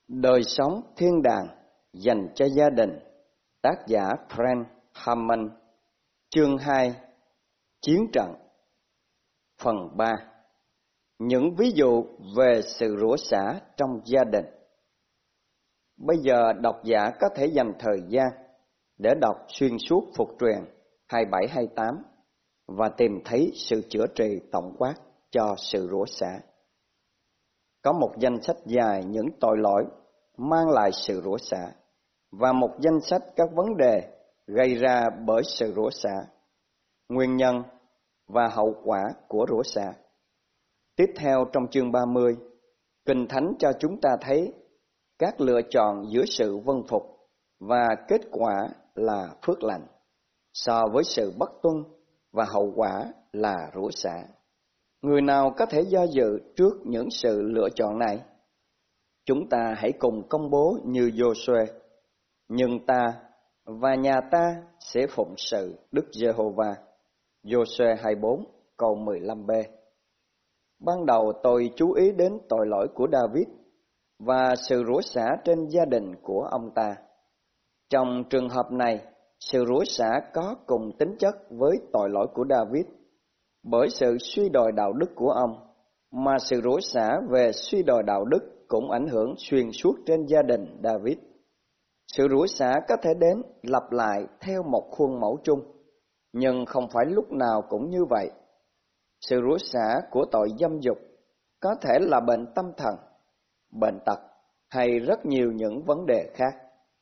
Đời sống thiên đàng dành cho gia đình. Tác giả Frank Hammond. Chương 2. Chiến trận. Phần 3. Những ví dụ về sự rủa xả trong gia đình. Bây giờ độc giả có thể dành thời gian để đọc xuyên suốt Phục Truyền 27-28 và tìm thấy sự chữa trị tổng quát cho sự rủa xả. Có một danh sách dài những tội lỗi mang lại sự rủa xả và một danh sách các vấn đề gây ra bởi sự rủa xả, nguyên nhân và hậu quả của rủa xả. Tiếp theo trong chương 30, Kinh Thánh cho chúng ta thấy các lựa chọn giữa sự vâng phục và kết quả là phước lành so với sự bất tuân và hậu quả là rủa xả. Người nào có thể do dự trước những sự lựa chọn này? Chúng ta hãy cùng công bố như Giô-suê: nhưng ta và nhà ta sẽ phụng sự Đức Giê-hô-va. Giô-suê 24 câu 15b. Ban đầu tôi chú ý đến tội lỗi của David và sự rủa xả trên gia đình của ông ta. Trong trường hợp này, sự rủa xả có cùng tính chất với tội lỗi của David bởi sự suy đồi đạo đức của ông, mà sự rủa xả về suy đồi đạo đức cũng ảnh hưởng xuyên suốt trên gia đình David. Sự rủa xả có thể đến lặp lại theo một khuôn mẫu chung, nhưng không phải lúc nào cũng như vậy. Sự rủa xả của tội dâm dục có thể là bệnh tâm thần, bệnh tật hay rất nhiều những vấn đề khác.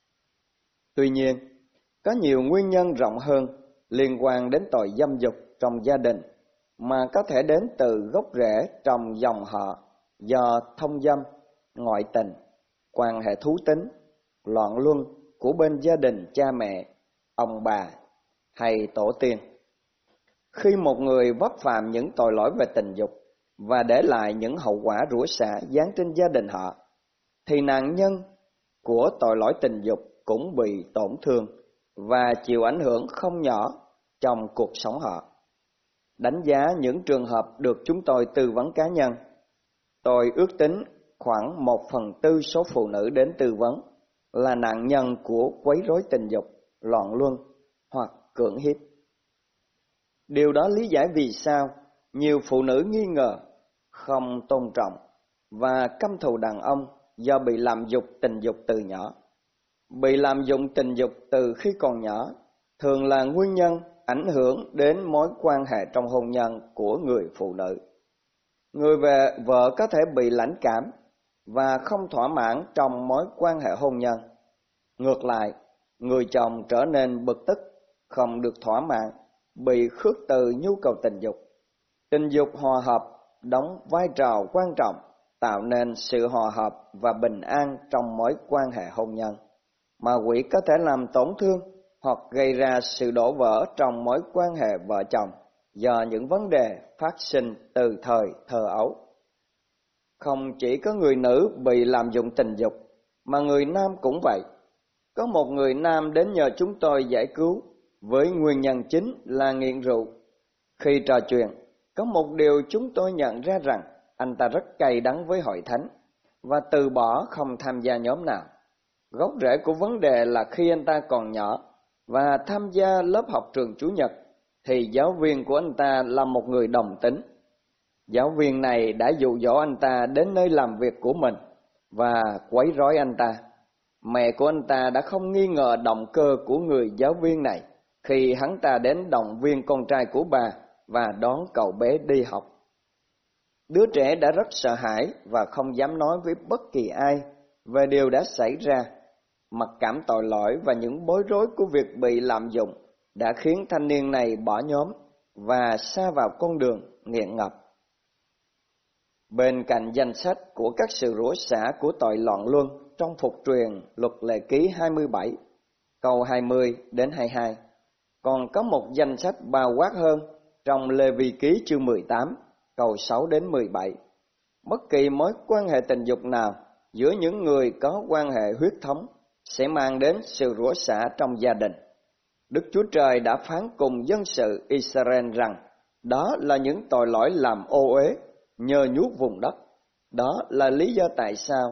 Tuy nhiên, có nhiều nguyên nhân rộng hơn liên quan đến tội dâm dục trong gia đình mà có thể đến từ gốc rễ trong dòng họ do thông dâm, ngoại tình, quan hệ thú tính, loạn luân của bên gia đình cha mẹ, ông bà hay tổ tiên. Khi một người vấp phạm những tội lỗi về tình dục và để lại những hậu quả rủa xả giáng trên gia đình họ, thì nạn nhân của tội lỗi tình dục cũng bị tổn thương và chịu ảnh hưởng không nhỏ trong cuộc sống họ. Đánh giá những trường hợp được chúng tôi tư vấn cá nhân, tôi ước tính khoảng 1/4 số phụ nữ đến tư vấn là nạn nhân của quấy rối tình dục, loạn luân hoặc cưỡng hiếp. Điều đó lý giải vì sao nhiều phụ nữ nghi ngờ, không tôn trọng và căm thù đàn ông do bị lạm dụng tình dục từ nhỏ. Bị lạm dụng tình dục từ khi còn nhỏ thường là nguyên nhân ảnh hưởng đến mối quan hệ trong hôn nhân của người phụ nữ. Người vợ có thể bị lãnh cảm và không thỏa mãn trong mối quan hệ hôn nhân. Ngược lại, người chồng trở nên bực tức, không được thỏa mãn, bị khước từ nhu cầu tình dục. Tình dục hòa hợp đóng vai trò quan trọng tạo nên sự hòa hợp và bình an trong mối quan hệ hôn nhân. Ma quỷ có thể làm tổn thương hoặc gây ra sự đổ vỡ trong mối quan hệ vợ chồng do những vấn đề phát sinh từ thời thơ ấu. Không chỉ có người nữ bị lạm dụng tình dục, mà người nam cũng vậy. Có một người nam đến nhờ chúng tôi giải cứu với nguyên nhân chính là nghiện rượu. Khi trò chuyện, có một điều chúng tôi nhận ra rằng anh ta rất cay đắng với hội thánh và từ bỏ không tham gia nhóm nào. Gốc rễ của vấn đề là khi anh ta còn nhỏ và tham gia lớp học trường Chủ nhật, thì giáo viên của anh ta là một người đồng tính. Giáo viên này đã dụ dỗ anh ta đến nơi làm việc của mình và quấy rối anh ta. Mẹ của anh ta đã không nghi ngờ động cơ của người giáo viên này khi hắn ta đến động viên con trai của bà và đón cậu bé đi học. Đứa trẻ đã rất sợ hãi và không dám nói với bất kỳ ai về điều đã xảy ra. Mặc cảm tội lỗi và những bối rối của việc bị lạm dụng đã khiến thanh niên này bỏ nhóm và sa vào con đường nghiện ngập. Bên cạnh danh sách của các sự rủa xả của tội loạn luân trong Phục Truyền Luật Lệ Ký 27, câu 20 đến 22, còn có một danh sách bao quát hơn trong Lê Vi Ký chương 18, câu 6 đến 17. Bất kỳ mối quan hệ tình dục nào giữa những người có quan hệ huyết thống sẽ mang đến sự rủa xả trong gia đình. Đức Chúa Trời đã phán cùng dân sự Israel rằng đó là những tội lỗi làm ô uế, nhơ nhuốc vùng đất. Đó là lý do tại sao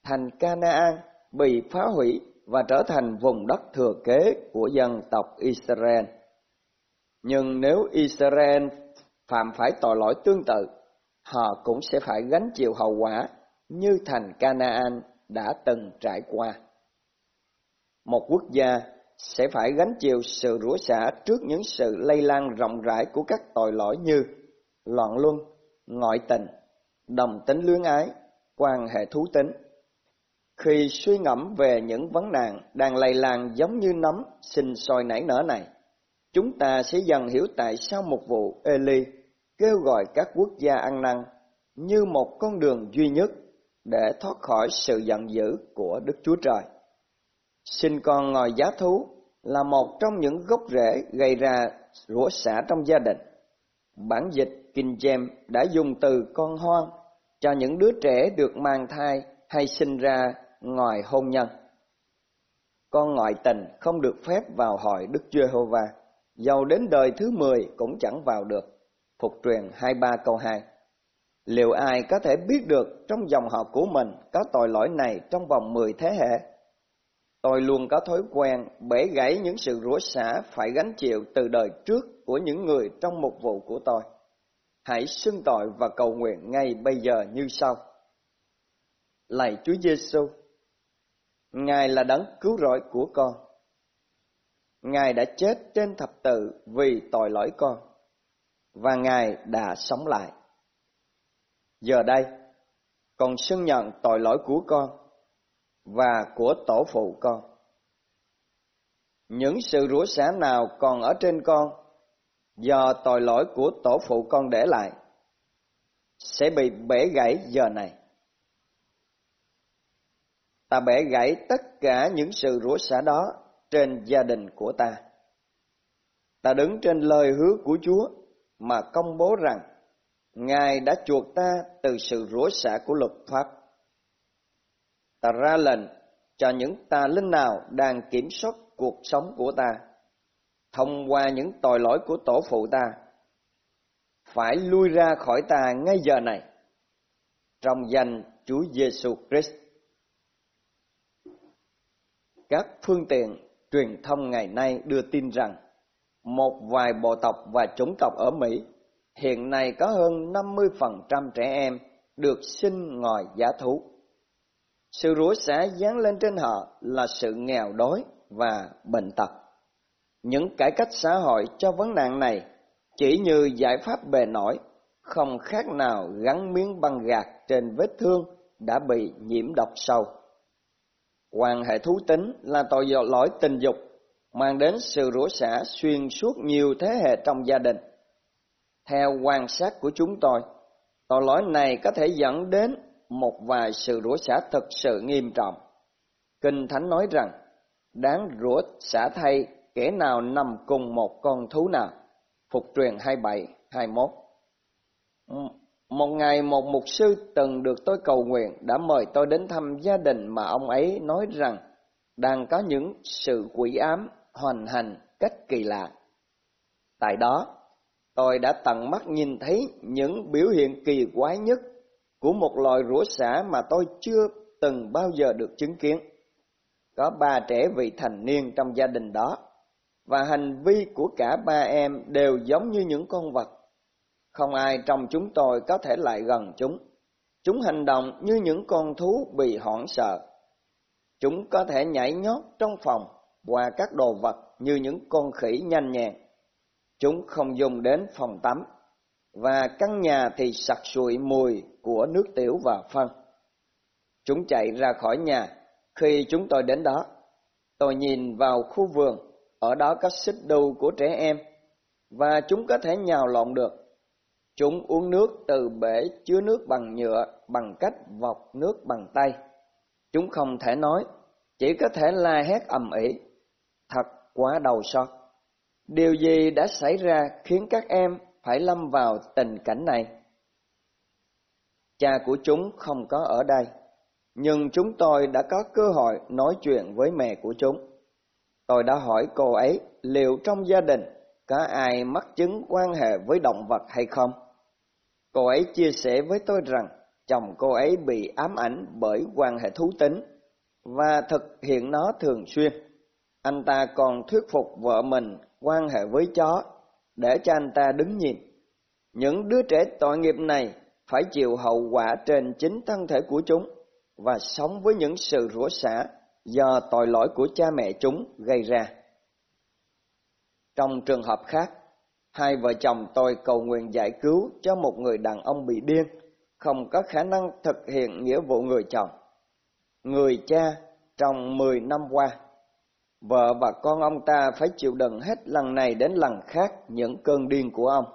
thành Canaan bị phá hủy và trở thành vùng đất thừa kế của dân tộc Israel. Nhưng nếu Israel phạm phải tội lỗi tương tự, họ cũng sẽ phải gánh chịu hậu quả như thành Canaan đã từng trải qua. Một quốc gia sẽ phải gánh chịu sự rủa xả trước những sự lây lan rộng rãi của các tội lỗi như loạn luân, ngoại tình, đồng tính luyến ái, quan hệ thú tính. Khi suy ngẫm về những vấn nạn đang lây lan giống như nấm sinh sôi nảy nở này, chúng ta sẽ dần hiểu tại sao một vụ Eli kêu gọi các quốc gia ăn năn như một con đường duy nhất để thoát khỏi sự giận dữ của Đức Chúa Trời. Sinh con ngòi giá thú là một trong những gốc rễ gây ra rủa xả trong gia đình. Bản dịch King James đã dùng từ con hoang cho những đứa trẻ được mang thai hay sinh ra ngoài hôn nhân. Con ngoại tình không được phép vào hội Đức Giê-hô-va, dầu đến đời thứ 10 cũng chẳng vào được. Phục truyền 23 câu 2. Liệu ai có thể biết được trong dòng họ của mình có tội lỗi này trong vòng 10 thế hệ? Tôi luôn có thói quen bẻ gãy những sự rủa xả phải gánh chịu từ đời trước của những người trong mục vụ của tôi. Hãy xưng tội và cầu nguyện ngay bây giờ như sau. Lạy Chúa Giêsu, Ngài là đấng cứu rỗi của con. Ngài đã chết trên thập tự vì tội lỗi con, và Ngài đã sống lại. Giờ đây, con xưng nhận tội lỗi của con và của tổ phụ con. Những sự rủa xả nào còn ở trên con do tội lỗi của tổ phụ con để lại sẽ bị bẻ gãy giờ này. Ta bẻ gãy tất cả những sự rủa xả đó trên gia đình của ta. Ta đứng trên lời hứa của Chúa mà công bố rằng Ngài đã chuộc ta từ sự rủa xả của luật pháp. Ta ra lệnh cho những tà linh nào đang kiểm soát cuộc sống của ta, thông qua những tội lỗi của tổ phụ ta, phải lui ra khỏi ta ngay giờ này, trong danh Chúa Giêsu Christ. Các phương tiện truyền thông ngày nay đưa tin rằng một vài bộ tộc và chủng tộc ở Mỹ hiện nay có hơn 50% trẻ em được sinh ngòi giá thú. Sự rủa xả giáng lên trên họ là sự nghèo đói và bệnh tật. Những cải cách xã hội cho vấn nạn này chỉ như giải pháp bề nổi, không khác nào gắn miếng băng gạc trên vết thương đã bị nhiễm độc sâu. Quan hệ thú tính là tội lỗi tình dục, mang đến sự rủa xả xuyên suốt nhiều thế hệ trong gia đình. Theo quan sát của chúng tôi, tội lỗi này có thể dẫn đến một vài sự rủa xả thực sự nghiêm trọng. Kinh Thánh nói rằng, đáng rủa xả thay kẻ nào nằm cùng một con thú nào. Phục truyền 27, 21. Một ngày một mục sư từng được tôi cầu nguyện đã mời tôi đến thăm gia đình mà ông ấy nói rằng đang có những sự quỷ ám hoành hành cách kỳ lạ. Tại đó, tôi đã tận mắt nhìn thấy những biểu hiện kỳ quái nhất của một loài rủa xả mà tôi chưa từng bao giờ được chứng kiến. Có 3 trẻ vị thành niên trong gia đình đó, và hành vi của cả 3 em đều giống như những con vật. Không ai trong chúng tôi có thể lại gần chúng. Chúng hành động như những con thú bị hoảng sợ. Chúng có thể nhảy nhót trong phòng qua các đồ vật như những con khỉ nhanh nhẹn. Chúng không dùng đến phòng tắm, và căn nhà thì sặc sụi mùi của nước tiểu và phân. Chúng chạy ra khỏi nhà khi chúng tôi đến đó. Tôi nhìn vào khu vườn, ở đó có xích đu của trẻ em, và chúng có thể nhào lộn được. Chúng uống nước từ bể chứa nước bằng nhựa bằng cách vọc nước bằng tay. Chúng không thể nói, chỉ có thể la hét ầm ĩ. Thật quá đau xót. Điều gì đã xảy ra khiến các em phải lâm vào tình cảnh này? Cha của chúng không có ở đây, nhưng chúng tôi đã có cơ hội nói chuyện với mẹ của chúng. Tôi đã hỏi cô ấy liệu trong gia đình có ai mắc chứng quan hệ với động vật hay không. Cô ấy chia sẻ với tôi rằng chồng cô ấy bị ám ảnh bởi quan hệ thú tính và thực hiện nó thường xuyên. Anh ta còn thuyết phục vợ mình quan hệ với chó để cho anh ta đứng nhìn. Những đứa trẻ tội nghiệp này phải chịu hậu quả trên chính thân thể của chúng và sống với những sự rủa xả do tội lỗi của cha mẹ chúng gây ra. Trong trường hợp khác, hai vợ chồng tôi cầu nguyện giải cứu cho một người đàn ông bị điên, không có khả năng thực hiện nghĩa vụ người chồng. Người cha trong 10 năm qua, vợ và con ông ta phải chịu đựng hết lần này đến lần khác những cơn điên của ông.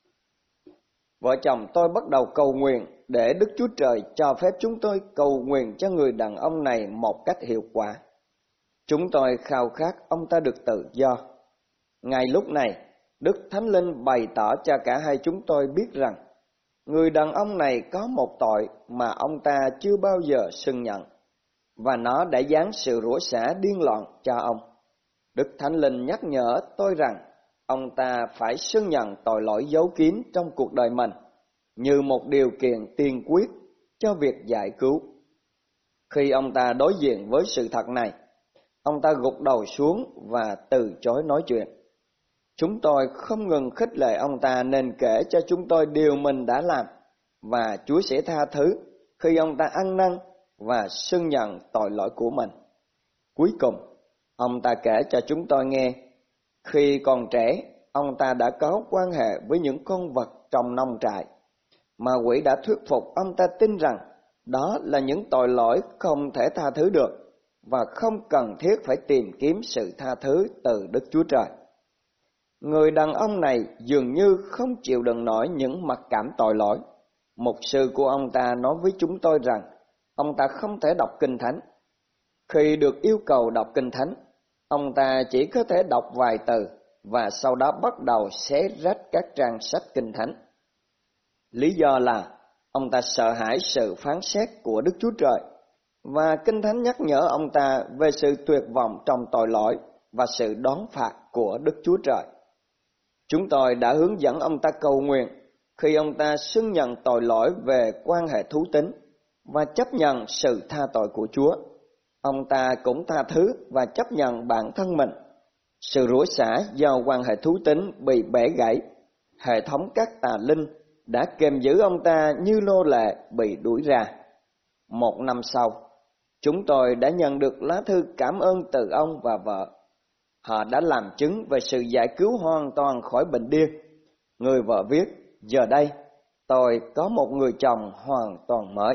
Vợ chồng tôi bắt đầu cầu nguyện để Đức Chúa Trời cho phép chúng tôi cầu nguyện cho người đàn ông này một cách hiệu quả. Chúng tôi khao khát ông ta được tự do. Ngay lúc này, Đức Thánh Linh bày tỏ cho cả hai chúng tôi biết rằng người đàn ông này có một tội mà ông ta chưa bao giờ xưng nhận, và nó đã giáng sự rủa xả điên loạn cho ông. Đức Thánh Linh nhắc nhở tôi rằng ông ta phải xưng nhận tội lỗi giấu kín trong cuộc đời mình như một điều kiện tiên quyết cho việc giải cứu. Khi ông ta đối diện với sự thật này, ông ta gục đầu xuống và từ chối nói chuyện. Chúng tôi không ngừng khích lệ ông ta nên kể cho chúng tôi điều mình đã làm, và Chúa sẽ tha thứ khi ông ta ăn năn và xưng nhận tội lỗi của mình. Cuối cùng, ông ta kể cho chúng tôi nghe, khi còn trẻ, ông ta đã có quan hệ với những con vật trong nông trại. Ma quỷ đã thuyết phục ông ta tin rằng đó là những tội lỗi không thể tha thứ được, và không cần thiết phải tìm kiếm sự tha thứ từ Đức Chúa Trời. Người đàn ông này dường như không chịu đựng nổi những mặc cảm tội lỗi. Mục sư của ông ta nói với chúng tôi rằng ông ta không thể đọc Kinh Thánh. Khi được yêu cầu đọc Kinh Thánh, ông ta chỉ có thể đọc vài từ và sau đó bắt đầu xé rách các trang sách Kinh Thánh. Lý do là ông ta sợ hãi sự phán xét của Đức Chúa Trời, và Kinh Thánh nhắc nhở ông ta về sự tuyệt vọng trong tội lỗi và sự đón phạt của Đức Chúa Trời. Chúng tôi đã hướng dẫn ông ta cầu nguyện khi ông ta xưng nhận tội lỗi về quan hệ thú tính và chấp nhận sự tha tội của Chúa. Ông ta cũng tha thứ và chấp nhận bản thân mình. Sự rủa xả do quan hệ thú tính bị bẻ gãy. Hệ thống các tà linh đã kềm giữ ông ta như nô lệ bị đuổi ra. 1 năm sau, chúng tôi đã nhận được lá thư cảm ơn từ ông và vợ. Họ đã làm chứng về sự giải cứu hoàn toàn khỏi bệnh điên. Người vợ viết, giờ đây tôi có một người chồng hoàn toàn mới.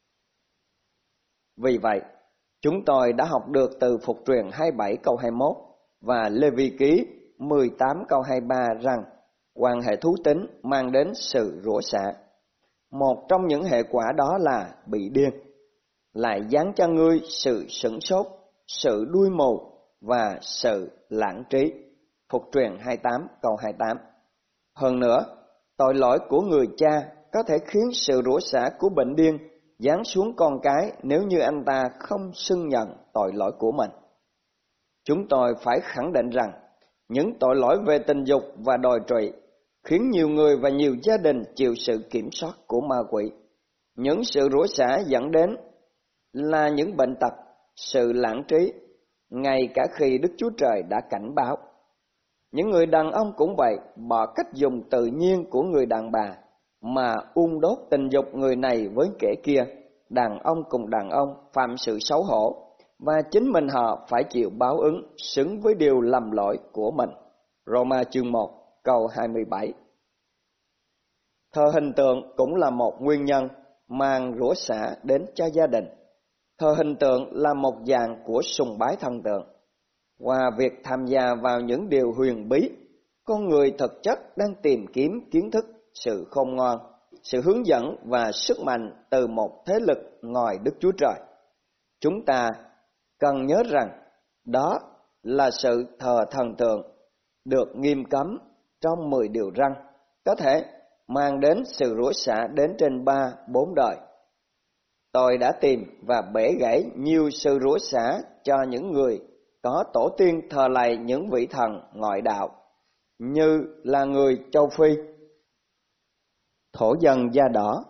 Vì vậy, chúng tôi đã học được từ Phục Truyền 27 câu 21 và Lê Vi Ký 18 câu 23 rằng quan hệ thú tính mang đến sự rủa xả. Một trong những hệ quả đó là bị điên, lại giáng cho ngươi sự sửng sốt, sự đuôi mù và sự lãng trí. Phục Truyền 28 câu 28. Hơn nữa, tội lỗi của người cha có thể khiến sự rủa xả của bệnh điên giáng xuống con cái nếu như anh ta không xưng nhận tội lỗi của mình. Chúng tôi phải khẳng định rằng những tội lỗi về tình dục và đồi trụy khiến nhiều người và nhiều gia đình chịu sự kiểm soát của ma quỷ. Những sự rủa xả dẫn đến là những bệnh tật, sự lãng trí, ngay cả khi Đức Chúa Trời đã cảnh báo. Những người đàn ông cũng vậy, bỏ cách dùng tự nhiên của người đàn bà mà đốt tình dục người này với kẻ kia, đàn ông cùng đàn ông phạm sự xấu hổ, và chính mình họ phải chịu báo ứng xứng với điều lầm lỗi của mình. Roma chương 1 câu 27. Thờ hình tượng cũng là một nguyên nhân mang rủa xả đến cho gia đình. Thờ hình tượng là một dạng của sùng bái thần tượng. Qua việc tham gia vào những điều huyền bí, con người thực chất đang tìm kiếm kiến thức, sự khôn ngoan, sự hướng dẫn và sức mạnh từ một thế lực ngoài Đức Chúa Trời. Chúng ta cần nhớ rằng đó là sự thờ thần tượng được nghiêm cấm trong 10 điều răn, có thể mang đến sự rủa xả đến trên 3-4 đời. Tôi đã tìm và bẻ gãy nhiều sự rủa xả cho những người có tổ tiên thờ lạy những vị thần ngoại đạo, như là người châu Phi, thổ dân da đỏ,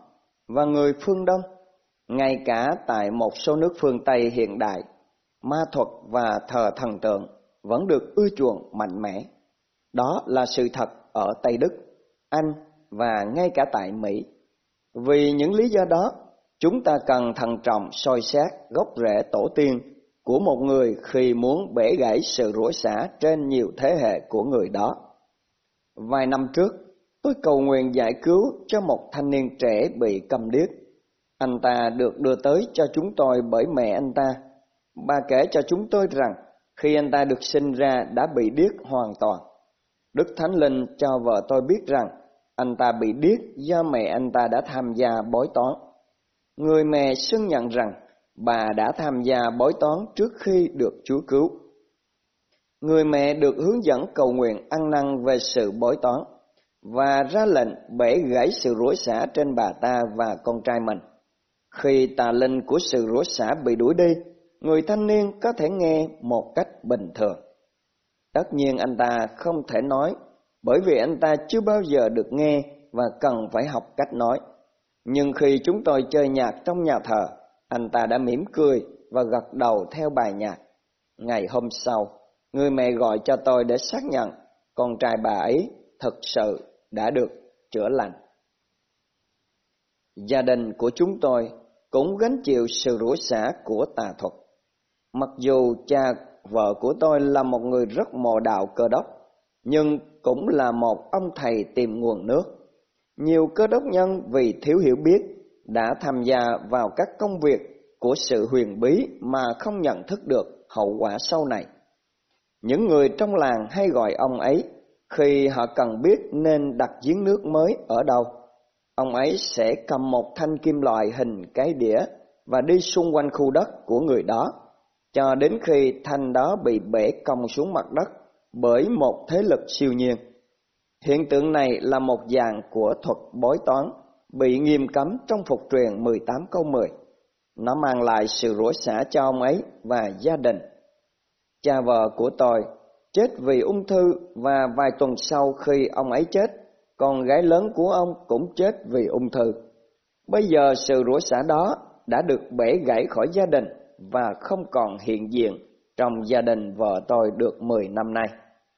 và người phương Đông. Ngay cả tại một số nước phương Tây hiện đại, ma thuật và thờ thần tượng vẫn được ưa chuộng mạnh mẽ. Đó là sự thật ở Tây Đức, Anh và ngay cả tại Mỹ. Vì những lý do đó, chúng ta cần thận trọng soi xét gốc rễ tổ tiên của một người khi muốn bẻ gãy sự rủa xả trên nhiều thế hệ của người đó. Vài năm trước, tôi cầu nguyện giải cứu cho một thanh niên trẻ bị câm điếc. Anh ta được đưa tới cho chúng tôi bởi mẹ anh ta. Bà kể cho chúng tôi rằng khi anh ta được sinh ra đã bị điếc hoàn toàn. Đức Thánh Linh cho vợ tôi biết rằng anh ta bị điếc do mẹ anh ta đã tham gia bói toán. Người mẹ xưng nhận rằng bà đã tham gia bói toán trước khi được Chúa cứu. Người mẹ được hướng dẫn cầu nguyện ăn năn về sự bói toán và ra lệnh bẻ gãy sự rủa xả trên bà ta và con trai mình. Khi tà linh của sự rủa xả bị đuổi đi, người thanh niên có thể nghe một cách bình thường. Tất nhiên anh ta không thể nói, bởi vì anh ta chưa bao giờ được nghe và cần phải học cách nói. Nhưng khi chúng tôi chơi nhạc trong nhà thờ, anh ta đã mỉm cười và gật đầu theo bài nhạc. Ngày hôm sau, người mẹ gọi cho tôi để xác nhận con trai bà ấy thực sự đã được chữa lành. Gia đình của chúng tôi cũng gánh chịu sự rủa xả của tà thuật. Mặc dù cha vợ của tôi là một người rất mộ đạo Cơ Đốc, nhưng cũng là một ông thầy tìm nguồn nước. Nhiều Cơ Đốc nhân vì thiếu hiểu biết đã tham gia vào các công việc của sự huyền bí mà không nhận thức được hậu quả sau này. Những người trong làng hay gọi ông ấy khi họ cần biết nên đặt giếng nước mới ở đâu. Ông ấy sẽ cầm một thanh kim loại hình cái đĩa và đi xung quanh khu đất của người đó, cho đến khi thanh đó bị bẻ cong xuống mặt đất bởi một thế lực siêu nhiên. Hiện tượng này là một dạng của thuật bói toán bị nghiêm cấm trong Phục truyền 18 câu 10. Nó mang lại sự rủa xả cho ông ấy và gia đình. Cha vợ của tôi chết vì ung thư và vài tuần sau khi ông ấy chết, con gái lớn của ông cũng chết vì ung thư. Bây giờ sự rủa xả đó đã được bẻ gãy khỏi gia đình và không còn hiện diện trong gia đình vợ tôi được 10 năm nay.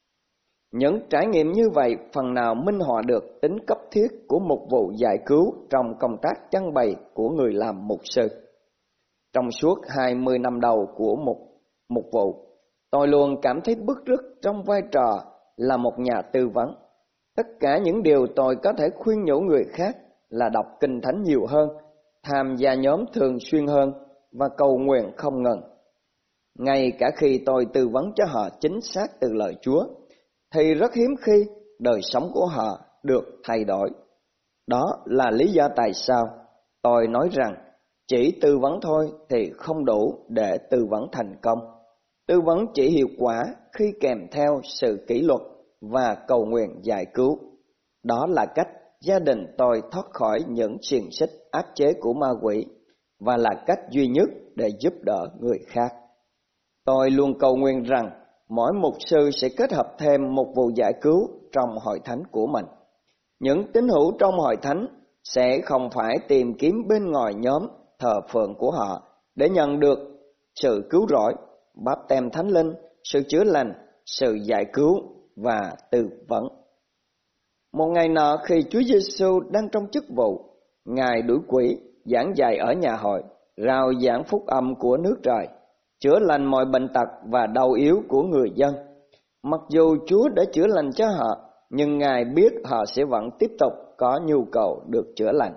Những trải nghiệm như vậy phần nào minh họa được tính cấp thiết của một vụ giải cứu trong công tác chăn bày của người làm mục sư. Trong suốt 20 năm đầu của một vụ, tôi luôn cảm thấy bứt rứt trong vai trò là một nhà tư vấn. Tất cả những điều tôi có thể khuyên nhủ người khác là đọc Kinh Thánh nhiều hơn, tham gia nhóm thường xuyên hơn và cầu nguyện không ngừng. Ngay cả khi tôi tư vấn cho họ chính xác từ lời Chúa, thì rất hiếm khi đời sống của họ được thay đổi. Đó là lý do tại sao tôi nói rằng chỉ tư vấn thôi thì không đủ để tư vấn thành công. Tư vấn chỉ hiệu quả khi kèm theo sự kỷ luật và cầu nguyện giải cứu. Đó là cách gia đình tôi thoát khỏi những xiềng xích áp chế của ma quỷ và là cách duy nhất để giúp đỡ người khác. Tôi luôn cầu nguyện rằng mỗi mục sư sẽ kết hợp thêm một vụ giải cứu trong hội thánh của mình. Những tín hữu trong hội thánh sẽ không phải tìm kiếm bên ngoài nhóm thờ phượng của họ để nhận được sự cứu rỗi, báp têm Thánh Linh, sự chữa lành, sự giải cứu và tư vấn. Một ngày nọ khi Chúa Giêsu đang trong chức vụ, Ngài đuổi quỷ, giảng dạy ở nhà hội, rao giảng phúc âm của nước trời, chữa lành mọi bệnh tật và đau yếu của người dân. Mặc dù Chúa đã chữa lành cho họ, nhưng Ngài biết họ sẽ vẫn tiếp tục có nhu cầu được chữa lành.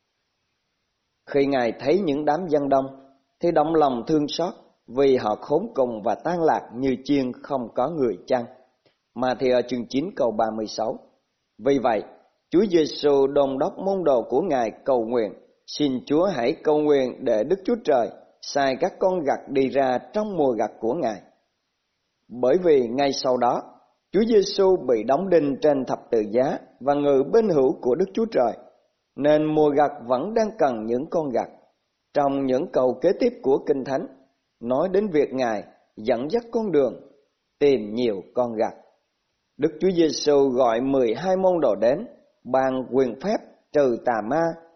Khi Ngài thấy những đám dân đông, thì động lòng thương xót vì họ khốn cùng và tan lạc như chiên không có người chăn. Ma-thi-ơ chương 9 câu 36. Vì vậy, Chúa Giêsu đôn đốc môn đồ của Ngài cầu nguyện, xin Chúa hãy cầu nguyện để Đức Chúa Trời sai các con gặt đi ra trong mùa gặt của Ngài. Bởi vì ngay sau đó, Chúa Giêsu bị đóng đinh trên thập tự giá và ngự bên hữu của Đức Chúa Trời, nên mùa gặt vẫn đang cần những con gặt. Trong những câu kế tiếp của Kinh Thánh, nói đến việc Ngài dẫn dắt con đường, tìm nhiều con gặt. Đức Chúa Giêsu gọi 12 môn đồ đến, ban quyền phép trừ tà ma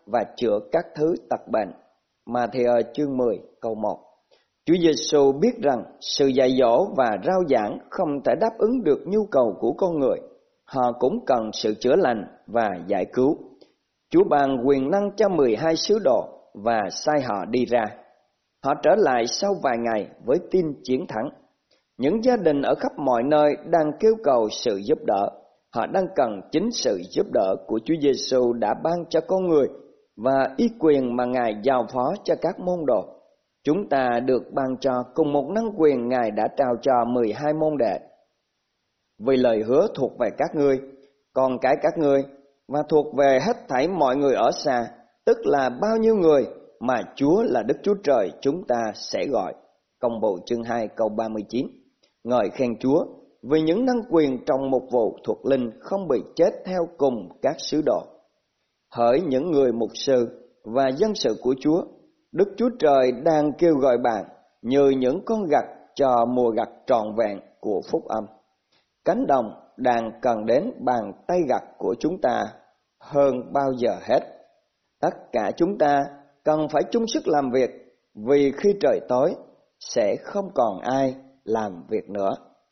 và chữa các thứ tật bệnh. Ma-thi-ơ chương 10 câu 1. Chúa Giêsu biết rằng sự dạy dỗ và rao giảng không thể đáp ứng được nhu cầu của con người. Họ cũng cần sự chữa lành và giải cứu. Chúa ban quyền năng cho 12 sứ đồ và sai họ đi ra. Họ trở lại sau vài ngày với tin chiến thắng. Những gia đình ở khắp mọi nơi đang kêu cầu sự giúp đỡ. Họ đang cần chính sự giúp đỡ của Chúa Giêsu đã ban cho con người và ý quyền mà Ngài giao phó cho các môn đồ. Chúng ta được ban cho cùng một năng quyền Ngài đã trao cho 12 môn đệ. Vì lời hứa thuộc về các ngươi, con cái các ngươi, và thuộc về hết thảy mọi người ở xa, tức là bao nhiêu người mà Chúa là Đức Chúa Trời chúng ta sẽ gọi. Công vụ chương 2 câu 39. Ngợi khen Chúa vì những năng quyền trong một vụ thuộc linh không bị chết theo cùng các sứ đồ. Hỡi những người mục sư và dân sự của Chúa, Đức Chúa Trời đang kêu gọi bạn như những con gặt cho mùa gặt trọn vẹn của phúc âm. Cánh đồng đang cần đến bàn tay gặt của chúng ta hơn bao giờ hết. Tất cả chúng ta cần phải chung sức làm việc, vì khi trời tối sẽ không còn ai làm việc nữa.